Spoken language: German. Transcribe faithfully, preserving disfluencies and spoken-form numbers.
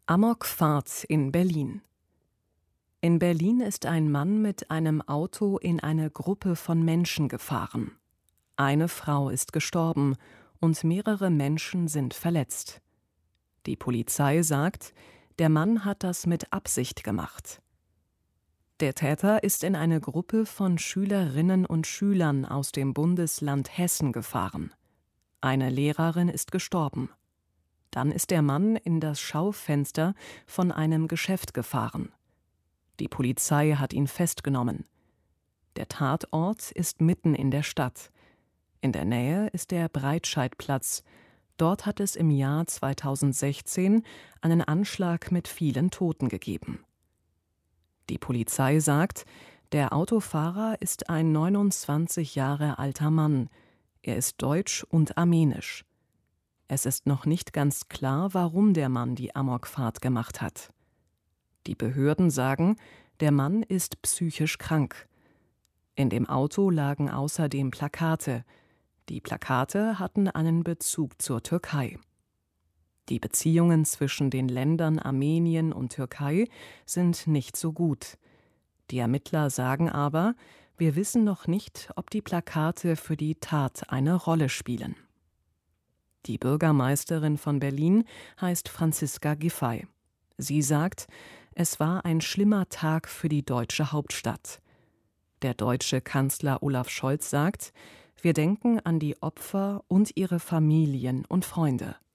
Amokfahrt in Berlin. In Berlin ist ein Mann mit einem Auto in eine Gruppe von Menschen gefahren. Eine Frau ist gestorben und mehrere Menschen sind verletzt. Die Polizei sagt, der Mann hat das mit Absicht gemacht. Der Täter ist in eine Gruppe von Schülerinnen und Schülern aus dem Bundesland Hessen gefahren. Eine Lehrerin ist gestorben. Dann ist der Mann in das Schaufenster von einem Geschäft gefahren. Die Polizei hat ihn festgenommen. Der Tatort ist mitten in der Stadt. In der Nähe ist der Breitscheidplatz. Dort hat es im Jahr zweitausendsechzehn einen Anschlag mit vielen Toten gegeben. Die Polizei sagt, der Autofahrer ist ein neunundzwanzig Jahre alter Mann. Er ist deutsch und armenisch. Es ist noch nicht ganz klar, warum der Mann die Amokfahrt gemacht hat. Die Behörden sagen, der Mann ist psychisch krank. In dem Auto lagen außerdem Plakate. Die Plakate hatten einen Bezug zur Türkei. Die Beziehungen zwischen den Ländern Armenien und Türkei sind nicht so gut. Die Ermittler sagen aber, wir wissen noch nicht, ob die Plakate für die Tat eine Rolle spielen. Die Bürgermeisterin von Berlin heißt Franziska Giffey. Sie sagt, es war ein schlimmer Tag für die deutsche Hauptstadt. Der deutsche Kanzler Olaf Scholz sagt, wir denken an die Opfer und ihre Familien und Freunde.